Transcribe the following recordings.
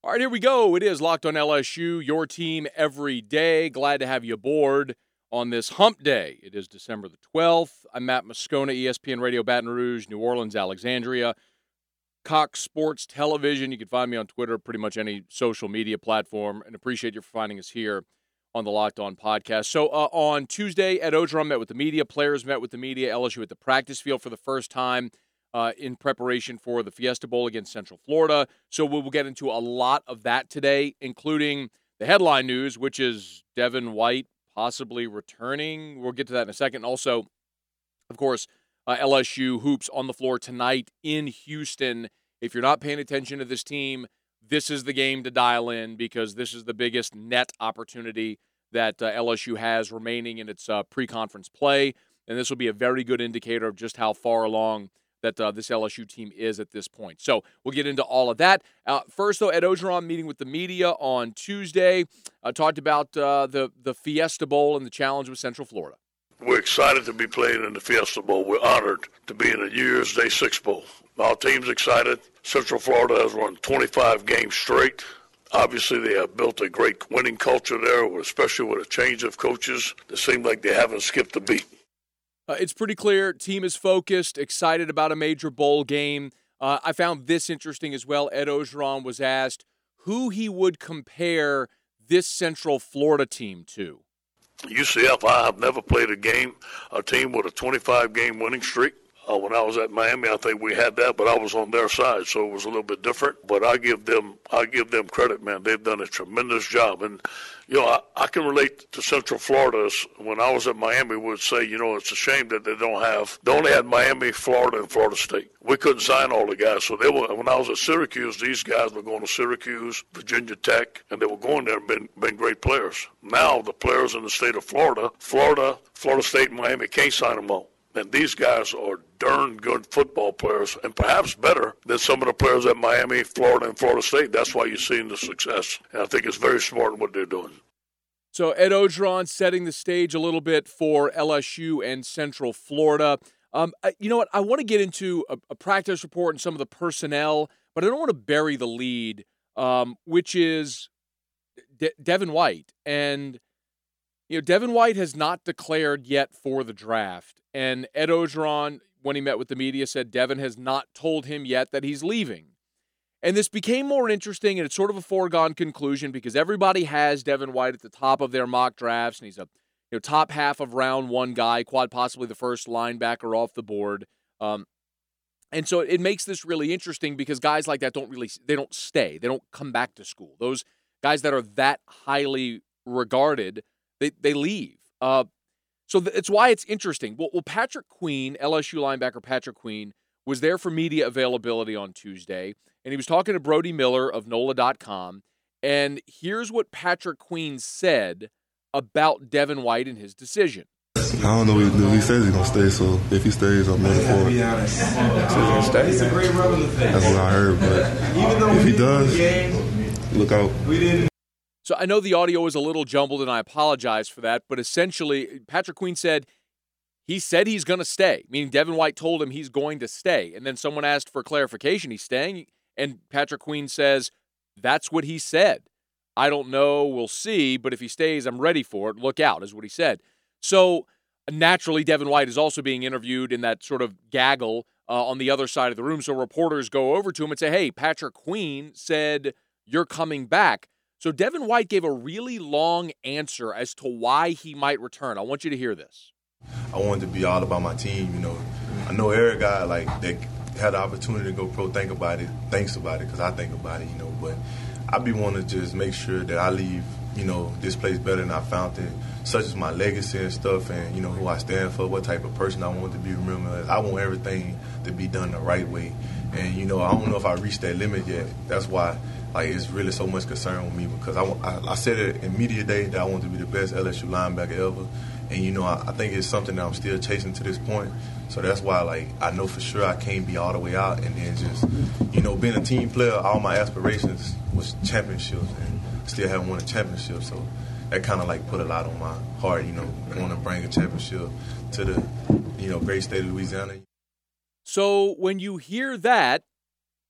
All right, here we go. It is Locked on LSU, your team every day. Glad to have you aboard on this hump day. It is December the 12th. I'm Matt Moscona, ESPN Radio Baton Rouge, New Orleans, Alexandria, Cox Sports Television. You can find me on Twitter, pretty much any social media platform, and appreciate you for finding us here on the Locked On podcast. So on Tuesday, Ed Ogeron met with the media. Players met with the media. LSU at the practice field for the first time in preparation for the Fiesta Bowl against Central Florida. So we'll get into a lot of that today, including the headline news, which is Devin White possibly returning. We'll get to that in a second. Also, of course, LSU hoops on the floor tonight in Houston. If you're not paying attention to this team, this is the game to dial in because this is the biggest net opportunity that LSU has remaining in its pre-conference play. And this will be a very good indicator of just how far along that this LSU team is at this point. So we'll get into all of that. First, though, Ed Ogeron meeting with the media on Tuesday talked about the Fiesta Bowl and the challenge with Central Florida. We're excited to be playing in the Fiesta Bowl. We're honored to be in the New Year's Day Six Bowl. Our team's excited. Central Florida has won 25 games straight. Obviously, they have built a great winning culture there, especially with a change of coaches. It seems like they haven't skipped a beat. It's pretty clear. Team is focused, excited about a major bowl game. I found this interesting as well. Ed Ogeron was asked who he would compare this Central Florida team to. UCF, I have never played a team with a 25-game winning streak. When I was at Miami, I think we had that, but I was on their side, so it was a little bit different. But I give them credit, man. They've done a tremendous job. And, I can relate to Central Florida. When I was at Miami, we would say, it's a shame that they only had Miami, Florida, and Florida State. We couldn't sign all the guys. So when I was at Syracuse, these guys were going to Syracuse, Virginia Tech, and they were going there and been great players. Now the players in the state of Florida, Florida State, and Miami can't sign them all. And these guys are darn good football players, and perhaps better than some of the players at Miami, Florida, and Florida State. That's why you're seeing the success. And I think it's very smart in what they're doing. So Ed Ogeron setting the stage a little bit for LSU and Central Florida. You know what? I want to get into a practice report and some of the personnel, but I don't want to bury the lead, which is Devin White. And Devin White has not declared yet for the draft. And Ed Ogeron, when he met with the media, said Devin has not told him yet that he's leaving. And this became more interesting, and it's sort of a foregone conclusion because everybody has Devin White at the top of their mock drafts, and he's a top half of round one guy, possibly the first linebacker off the board. And so it makes this really interesting because guys like that don't stay. They don't come back to school. Those guys that are that highly regarded, they leave. So it's why it's interesting. Well, Patrick Queen, LSU linebacker Patrick Queen, was there for media availability on Tuesday, and he was talking to Brody Miller of NOLA.com, and here's what Patrick Queen said about Devin White and his decision. I don't know what he says he's going to stay, so if he stays, I'm looking forward. So he's going to stay? That's what I heard, but if he does, look out. So I know the audio was a little jumbled, and I apologize for that, but essentially Patrick Queen said he's going to stay, meaning Devin White told him he's going to stay. And then someone asked for clarification, he's staying, and Patrick Queen says, that's what he said. I don't know, we'll see, but if he stays, I'm ready for it. Look out, is what he said. So naturally, Devin White is also being interviewed in that sort of gaggle on the other side of the room. So reporters go over to him and say, hey, Patrick Queen said you're coming back. So Devin White gave a really long answer as to why he might return. I want you to hear this. I wanted to be all about my team, I know every guy that had the opportunity to go pro thinks about it because I think about it, but I be wanting to just make sure that I leave, this place better than I found it, such as my legacy and stuff and, who I stand for, what type of person I want to be remembered as. I want everything to be done the right way. And, I don't know if I reached that limit yet. That's why, it's really so much concern with me because I said it in media day that I want to be the best LSU linebacker ever. And, I think it's something that I'm still chasing to this point. So that's why, I know for sure I can't be all the way out. And then just, being a team player, all my aspirations was championships. And still haven't won a championship. So that kind of, put a lot on my heart, want to bring a championship to the, great state of Louisiana. So when you hear that,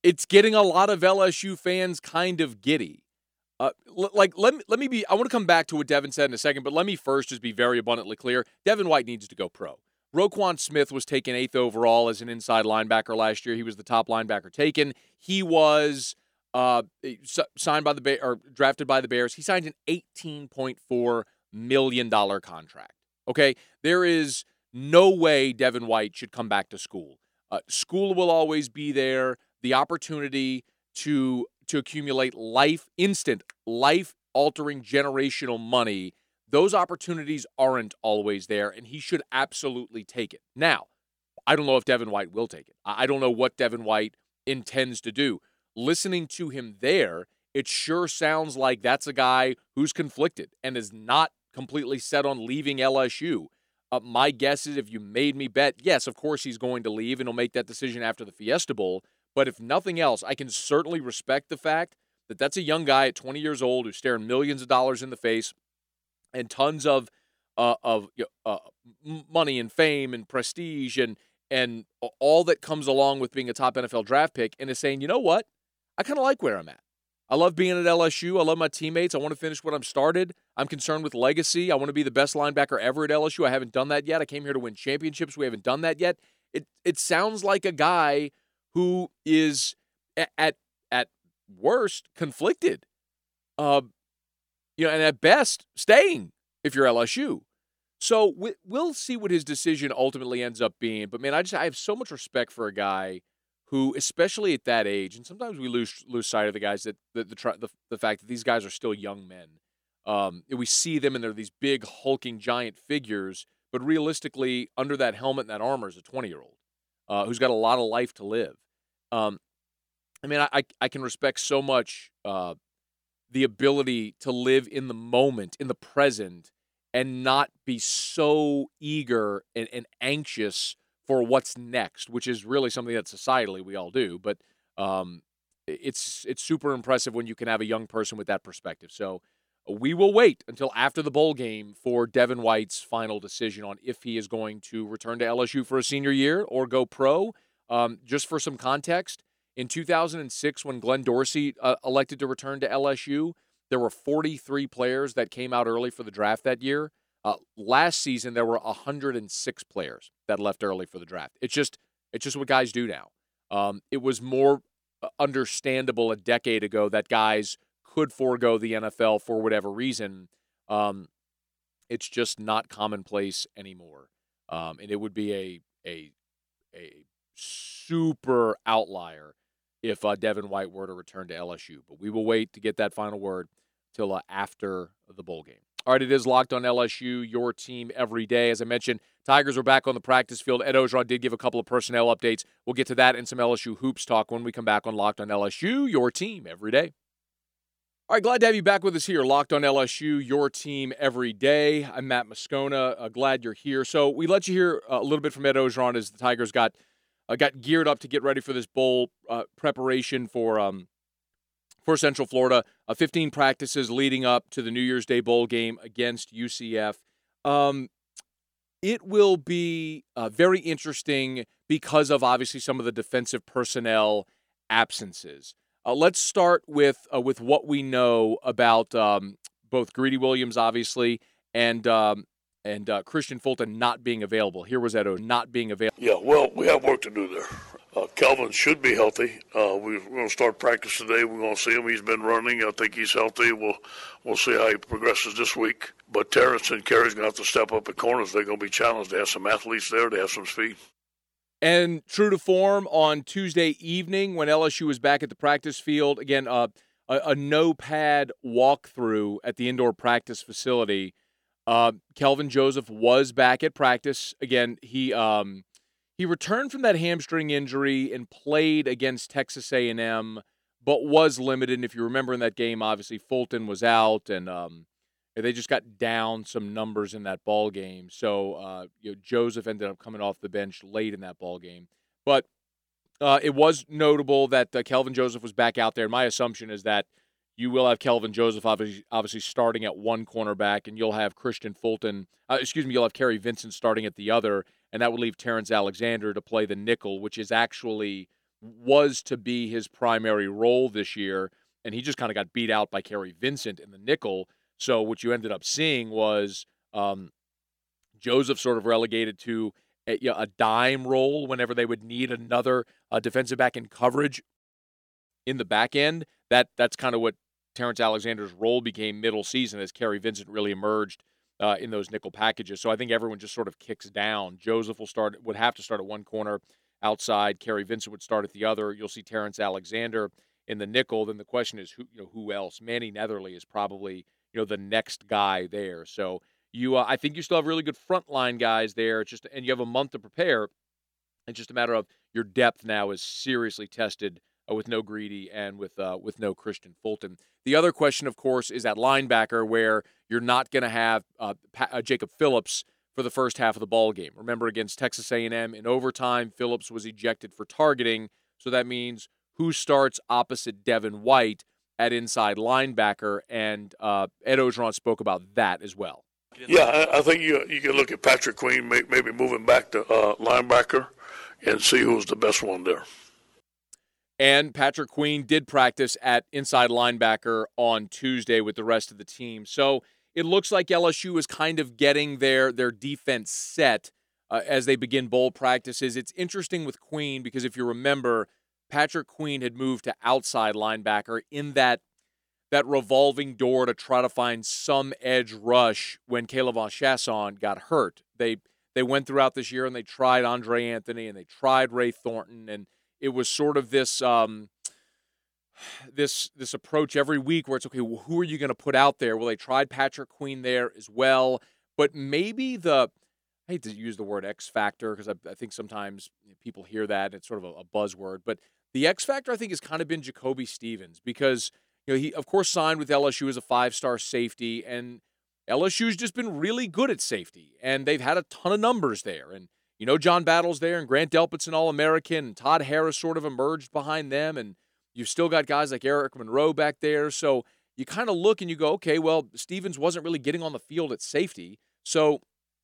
it's getting a lot of LSU fans kind of giddy. Let me be. I want to come back to what Devin said in a second, but let me first just be very abundantly clear. Devin White needs to go pro. Roquan Smith was taken 8th overall as an inside linebacker last year. He was the top linebacker taken. He was signed by drafted by the Bears. He signed an $18.4 million contract. Okay, there is no way Devin White should come back to school. School will always be there. The opportunity to accumulate instant life-altering generational money, those opportunities aren't always there, and he should absolutely take it. Now, I don't know if Devin White will take it. I don't know what Devin White intends to do. Listening to him there, it sure sounds like that's a guy who's conflicted and is not completely set on leaving LSU. My guess is if you made me bet, yes, of course he's going to leave, and he'll make that decision after the Fiesta Bowl. But if nothing else, I can certainly respect the fact that that's a young guy at 20 years old who's staring millions of dollars in the face and tons of money and fame and prestige and all that comes along with being a top NFL draft pick, and is saying, you know what? I kind of like where I'm at. I love being at LSU. I love my teammates. I want to finish what I'm started. I'm concerned with legacy. I want to be the best linebacker ever at LSU. I haven't done that yet. I came here to win championships. We haven't done that yet. It sounds like a guy who is at worst conflicted, and at best staying if you're LSU. So we'll see what his decision ultimately ends up being. But man, I have so much respect for a guy who, especially at that age, and sometimes we lose sight of the guys the fact that these guys are still young men. We see them and they're these big hulking giant figures, but realistically, under that helmet and that armor is a 20-year-old who's got a lot of life to live. I can respect so much the ability to live in the moment, in the present, and not be so eager and anxious for what's next, which is really something that societally we all do. But it's super impressive when you can have a young person with that perspective. So we will wait until after the bowl game for Devin White's final decision on if he is going to return to LSU for a senior year or go pro. Just for some context, in 2006, when Glenn Dorsey elected to return to LSU, there were 43 players that came out early for the draft that year. Last season, there were 106 players that left early for the draft. It's just what guys do now. It was more understandable a decade ago that guys could forego the NFL for whatever reason. It's just not commonplace anymore, and it would be a super outlier if Devin White were to return to LSU. But we will wait to get that final word till after the bowl game. All right, it is Locked on LSU, your team every day. As I mentioned, Tigers are back on the practice field. Ed Orgeron did give a couple of personnel updates. We'll get to that and some LSU hoops talk when we come back on Locked on LSU, your team every day. All right, glad to have you back with us here. Locked on LSU, your team every day. I'm Matt Moscona. Glad you're here. So we let you hear a little bit from Ed Orgeron as the Tigers got geared up to get ready for this bowl preparation for Central Florida. 15 practices leading up to the New Year's Day bowl game against UCF. It will be very interesting because of obviously some of the defensive personnel absences. Let's start with what we know about both Greedy Williams, obviously, and Christian Fulton not being available. Here was Edo not being available. Yeah, well, we have work to do there. Kelvin should be healthy. We're going to start practice today. We're going to see him. He's been running. I think he's healthy. We'll see how he progresses this week. But Terrence and Kerry's going to have to step up at corners. They're going to be challenged. They have some athletes there. They have some speed. And true to form, on Tuesday evening when LSU was back at the practice field, again, a no-pad walkthrough at the indoor practice facility, Kelvin Joseph was back at practice. Again, he returned from that hamstring injury and played against Texas A&M, but was limited. And if you remember in that game, obviously Fulton was out, and they just got down some numbers in that ball game. So Joseph ended up coming off the bench late in that ball game. But it was notable that Kelvin Joseph was back out there. My assumption is that you will have Kelvin Joseph obviously starting at one cornerback, and you'll have Christian Fulton. You'll have Kerry Vincent starting at the other, and that would leave Terrence Alexander to play the nickel, which is actually was to be his primary role this year, and he just kind of got beat out by Kerry Vincent in the nickel. So what you ended up seeing was Joseph sort of relegated to a dime role whenever they would need another defensive back in coverage in the back end. That's kind of what Terrence Alexander's role became middle season as Kerry Vincent really emerged in those nickel packages. So I think everyone just sort of kicks down. Joseph would have to start at one corner outside. Kerry Vincent would start at the other. You'll see Terrence Alexander in the nickel. Then the question is who else? Manny Netherly is probably the next guy there. So I think you still have really good frontline guys there. And you have a month to prepare. It's just a matter of your depth now is seriously tested with no Greedy and with no Christian Fulton. The other question, of course, is at linebacker, where you're not going to have Jacob Phillips for the first half of the ball game. Remember, against Texas A&M in overtime, Phillips was ejected for targeting, so that means who starts opposite Devin White at inside linebacker, and Ed Orgeron spoke about that as well. Yeah, I think you can look at Patrick Queen maybe moving back to linebacker and see who's the best one there. And Patrick Queen did practice at inside linebacker on Tuesday with the rest of the team. So it looks like LSU is kind of getting their defense set as they begin bowl practices. It's interesting with Queen because if you remember, Patrick Queen had moved to outside linebacker in that revolving door to try to find some edge rush when Caleb Von Chasson got hurt. They went throughout this year and they tried Andre Anthony and they tried Ray Thornton, and it was sort of this this approach every week where it's okay, well, who are you going to put out there? Well, they tried Patrick Queen there as well, but maybe I hate to use the word X factor because I think sometimes people hear that and it's sort of a buzzword, but the X factor I think has kind of been Jacoby Stevens because he of course signed with LSU as a 5-star safety, and LSU's just been really good at safety, and they've had a ton of numbers there, and John Battle's there, and Grant Delpit's an All-American, and Todd Harris sort of emerged behind them, and you've still got guys like Eric Monroe back there. So you kind of look and you go, okay, well, Stevens wasn't really getting on the field at safety. So,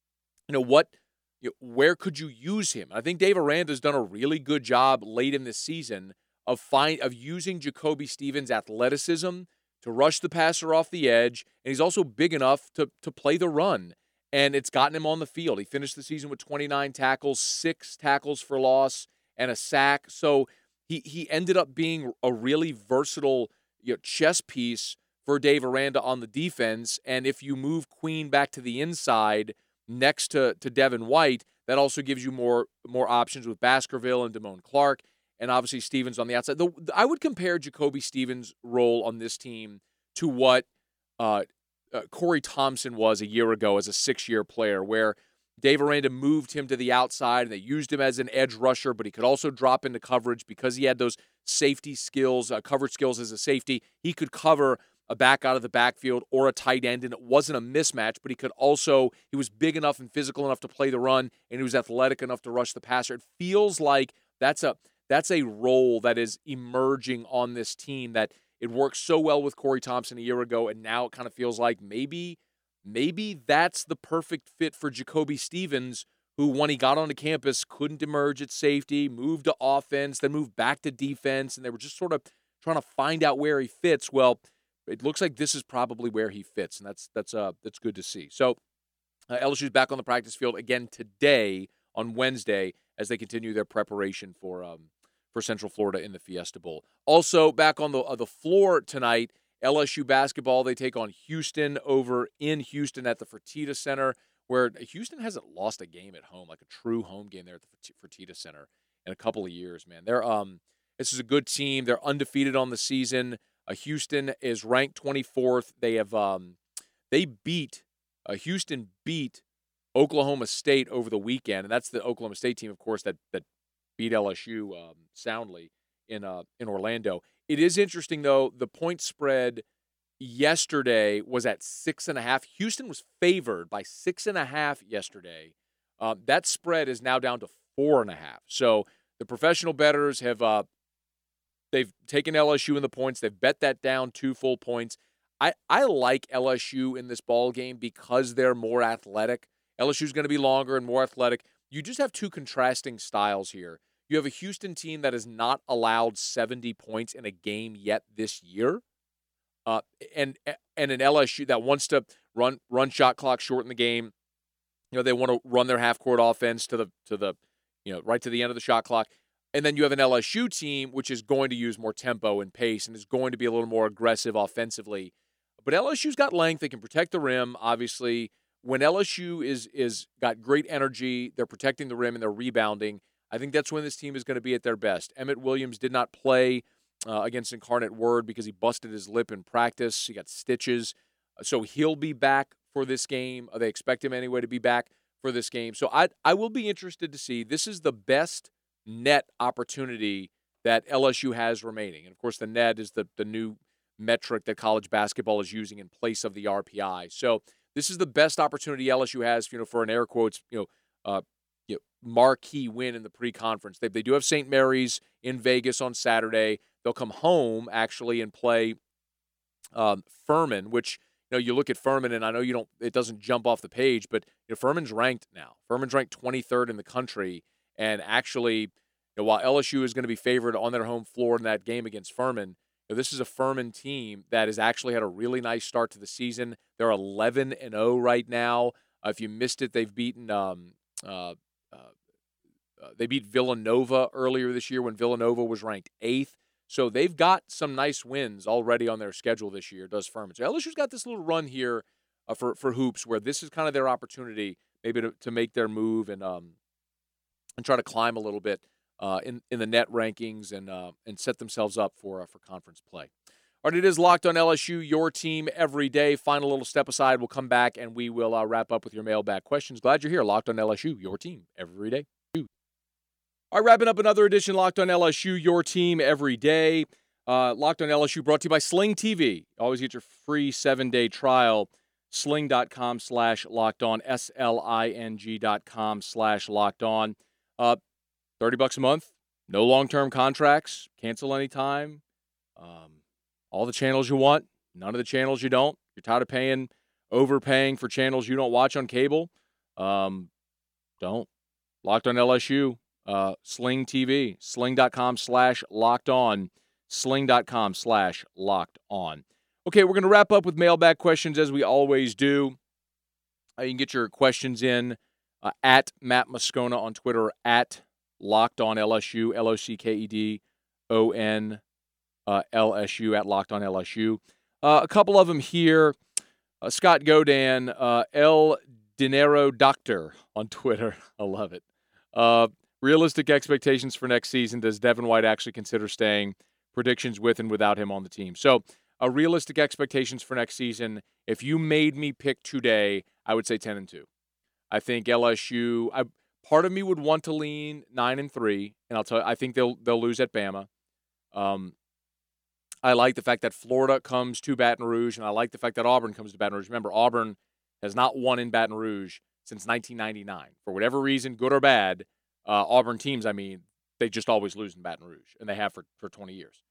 where could you use him? I think Dave Aranda's done a really good job late in this season of using Jacoby Stevens' athleticism to rush the passer off the edge, and he's also big enough to play the run. And it's gotten him on the field. He finished the season with 29 tackles, 6 tackles for loss, and a sack. So he ended up being a really versatile chess piece for Dave Aranda on the defense. And if you move Queen back to the inside next to Devin White, that also gives you more options with Baskerville and Damone Clark, and obviously Stevens on the outside. I would compare Jacoby Stevens' role on this team to what Corey Thompson was a year ago as a 6-year player, where Dave Aranda moved him to the outside and they used him as an edge rusher, but he could also drop into coverage because he had those safety skills, coverage skills as a safety. He could cover a back out of the backfield or a tight end, and it wasn't a mismatch, but he was big enough and physical enough to play the run, and he was athletic enough to rush the passer. It feels like that's a role that is emerging on this team that it worked so well with Corey Thompson a year ago, and now it kind of feels like maybe that's the perfect fit for Jacoby Stevens, who, when he got onto campus, couldn't emerge at safety, moved to offense, then moved back to defense, and they were just sort of trying to find out where he fits. Well, it looks like this is probably where he fits, and that's good to see. So LSU's back on the practice field again today on Wednesday as they continue their preparation for Central Florida in the Fiesta Bowl. Also back on the floor tonight, LSU basketball, they take on Houston over in Houston at the Fertitta Center, where Houston hasn't lost a game at home, like a true home game there at the Fertitta Center in a couple of years, man. This is a good team. They're undefeated on the season. Houston is ranked 24th. Houston beat Oklahoma State over the weekend, and that's the Oklahoma State team, of course, that beat LSU soundly in Orlando. It is interesting, though, the point spread yesterday was at 6.5. Houston was favored by 6.5 yesterday. That spread is now down to 4.5. So the professional bettors have they've taken LSU in the points. They've bet that down 2 full points. I like LSU in this ball game because they're more athletic. LSU's going to be longer and more athletic. You just have 2 contrasting styles here. You have a Houston team that has not allowed 70 points in a game yet this year, and an LSU that wants to run shot clock, shorten the game. They want to run their half court offense to the right to the end of the shot clock. And then you have an LSU team which is going to use more tempo and pace and is going to be a little more aggressive offensively. But LSU's got length; they can protect the rim. Obviously, when LSU is got great energy, they're protecting the rim and they're rebounding. I think that's when this team is going to be at their best. Emmett Williams did not play against Incarnate Word because he busted his lip in practice. He got stitches. So he'll be back for this game. They expect him anyway to be back for this game. So I will be interested to see. This is the best net opportunity that LSU has remaining. And, of course, the net is the new metric that college basketball is using in place of the RPI. So this is the best opportunity LSU has, for an air quotes, marquee win in the pre-conference. They do have St. Mary's in Vegas on Saturday. They'll come home, actually, and play Furman, which, you look at Furman, and I know it doesn't jump off the page, but Furman's ranked now. Furman's ranked 23rd in the country, and actually, while LSU is going to be favored on their home floor in that game against Furman, this is a Furman team that has actually had a really nice start to the season. They're 11-0 right now. If you missed it, they've beaten they beat Villanova earlier this year when Villanova was ranked 8th. So they've got some nice wins already on their schedule this year, does Furman. So LSU's got this little run here for hoops where this is kind of their opportunity maybe to make their move and try to climb a little bit in the net rankings and set themselves up for conference play. All right, it is Locked on LSU, your team every day. Final little step aside. We'll come back and we will wrap up with your mailbag questions. Glad you're here. Locked on LSU, your team every day. All right, wrapping up another edition, Locked on LSU, your team every day. Locked on LSU brought to you by Sling TV. Always get your free 7-day trial. Sling.com/lockedon, SLING.com/lockedon. $30 a month, no long-term contracts, cancel anytime. All the channels you want, none of the channels you don't. You're tired of overpaying for channels you don't watch on cable? Don't. Locked on LSU. Sling TV, sling.com/lockedon, sling.com/lockedon. Okay, we're going to wrap up with mailbag questions as we always do. You can get your questions in at Matt Moscona on Twitter, at LockedOnLSU, LOCKEDON LSU, at LockedOnLSU. A couple of them here. Scott Godan, El Dinero Doctor on Twitter. I love it. Realistic expectations for next season. Does Devin White actually consider staying? Predictions with and without him on the team. So, realistic expectations for next season. If you made me pick today, I would say 10-2. I think LSU. Part of me would want to lean 9-3, and I'll tell you, I think they'll lose at Bama. I like the fact that Florida comes to Baton Rouge, and I like the fact that Auburn comes to Baton Rouge. Remember, Auburn has not won in Baton Rouge since 1999. For whatever reason, good or bad, Auburn teams, they just always lose in Baton Rouge, and they have for 20 years.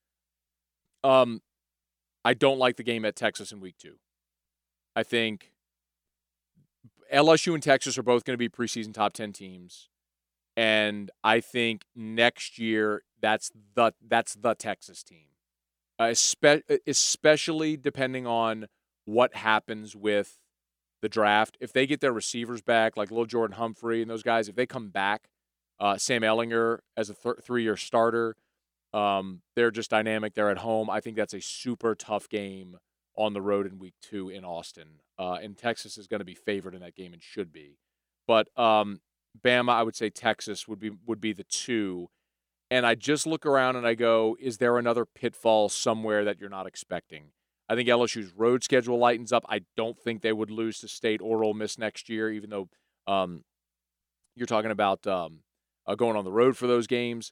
I don't like the game at Texas in week 2. I think LSU and Texas are both going to be preseason top 10 teams, and I think next year that's the Texas team, especially depending on what happens with the draft. If they get their receivers back, like Lil Jordan Humphrey and those guys, if they come back, Sam Ehlinger as a 3-year starter, they're just dynamic. They're at home. I think that's a super tough game on the road in week 2 in Austin. And Texas is going to be favored in that game and should be. But Bama, I would say Texas would be the 2. And I just look around and I go, is there another pitfall somewhere that you're not expecting? I think LSU's road schedule lightens up. I don't think they would lose to State or Ole Miss next year, even though you're talking about going on the road for those games.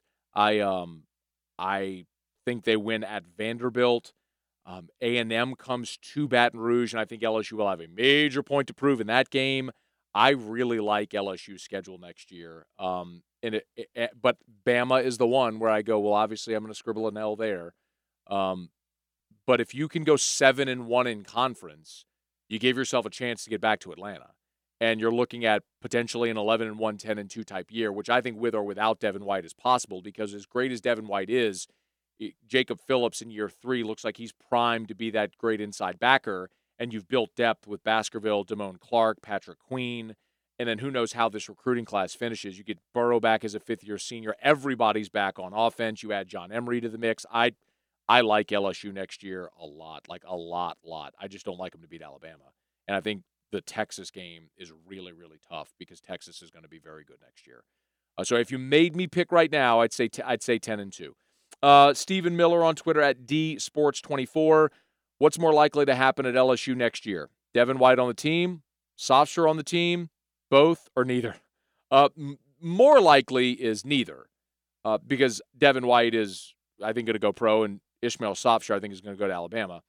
I think they win at Vanderbilt. A&M comes to Baton Rouge, and I think LSU will have a major point to prove in that game. I really like LSU's schedule next year. But Bama is the one where I go, well, obviously I'm going to scribble an L there. But if you can go 7-1 in conference, you give yourself a chance to get back to Atlanta. and you're looking at potentially an 11-1, 10-2 type year, which I think with or without Devin White is possible, because as great as Devin White is, Jacob Phillips in year 3 looks like he's primed to be that great inside backer, and you've built depth with Baskerville, Damone Clark, Patrick Queen, and then who knows how this recruiting class finishes. You get Burrow back as a fifth-year senior. Everybody's back on offense. You add John Emery to the mix. I like LSU next year a lot. Like a lot. I just don't like them to beat Alabama. And I think the Texas game is really, really tough because Texas is going to be very good next year. So if you made me pick right now, I'd say 10-2. Stephen Miller on Twitter at DSports24. What's more likely to happen at LSU next year? Devin White on the team? Sofsher on the team? Both or neither? More likely is neither, because Devin White is, I think, going to go pro, and Ishmael Sofsher, I think, is going to go to Alabama.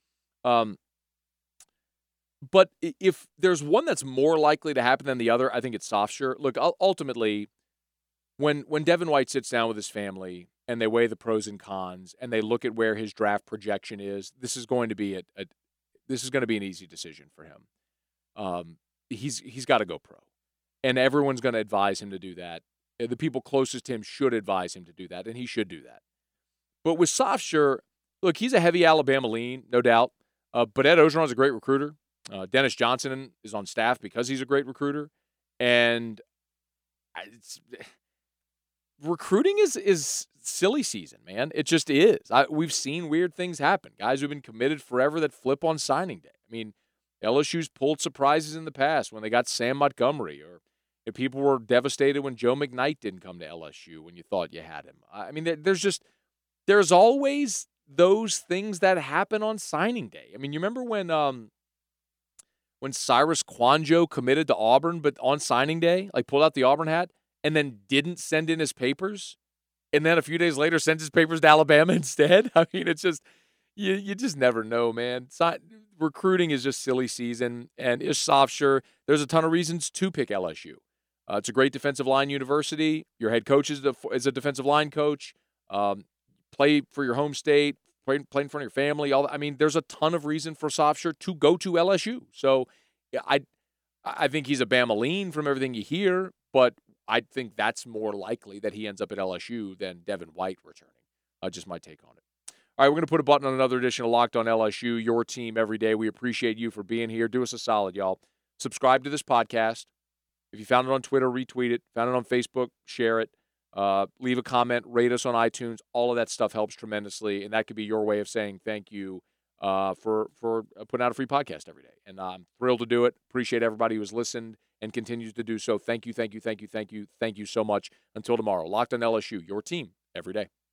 But if there's one that's more likely to happen than the other, I think it's Sofsher. Look, ultimately, when Devin White sits down with his family and they weigh the pros and cons and they look at where his draft projection is, this is going to be an easy decision for him. He's got to go pro, and everyone's going to advise him to do that. The people closest to him should advise him to do that, and he should do that. But with Sofsher, look, he's a heavy Alabama lean, no doubt. But Ed Ogeron's a great recruiter. Dennis Johnson is on staff because he's a great recruiter. And recruiting is silly season, man. It just is. We've seen weird things happen. Guys who've been committed forever that flip on signing day. I mean, LSU's pulled surprises in the past when they got Sam Montgomery, or if people were devastated when Joe McKnight didn't come to LSU when you thought you had him. I mean, there's always those things that happen on signing day. I mean, you remember when Cyrus Kwanjo committed to Auburn, but on signing day, like pulled out the Auburn hat and then didn't send in his papers, and then a few days later sent his papers to Alabama instead? I mean, it's just you just never know, man. Recruiting is just silly season, and Ish Sofsher, there's a ton of reasons to pick LSU. It's a great defensive line university. Your head coach is a defensive line coach. Play for your home state, play in front of your family. There's a ton of reason for Sofsher to go to LSU. So I think he's a Bama lean from everything you hear, but I think that's more likely that he ends up at LSU than Devin White returning. Just my take on it. All right, we're going to put a button on another edition of Locked on LSU, your team every day. We appreciate you for being here. Do us a solid, y'all. Subscribe to this podcast. If you found it on Twitter, retweet it. Found it on Facebook, share it. Leave a comment, rate us on iTunes. All of that stuff helps tremendously, and that could be your way of saying thank you for putting out a free podcast every day. And I'm thrilled to do it. Appreciate everybody who has listened and continues to do so. Thank you so much. Until tomorrow, Locked on LSU, your team every day.